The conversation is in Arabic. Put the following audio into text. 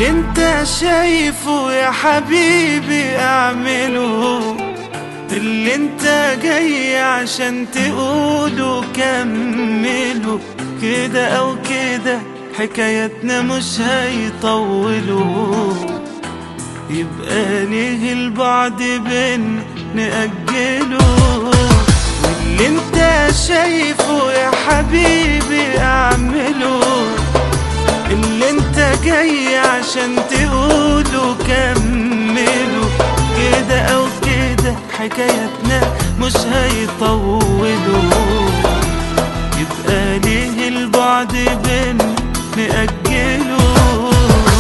انت شايفه يا حبيبي اعمله، اللي انت جاي عشان تقوله كمله، كده او كده حكايتنا مش هيطولوا، يبقى ليه البعد بينا نأجله. واللي انت شايفه يا حبيبي اعمله، اللي انت جاي عشان تقوله كمله، كده او كده حكايتنا مش هيطول،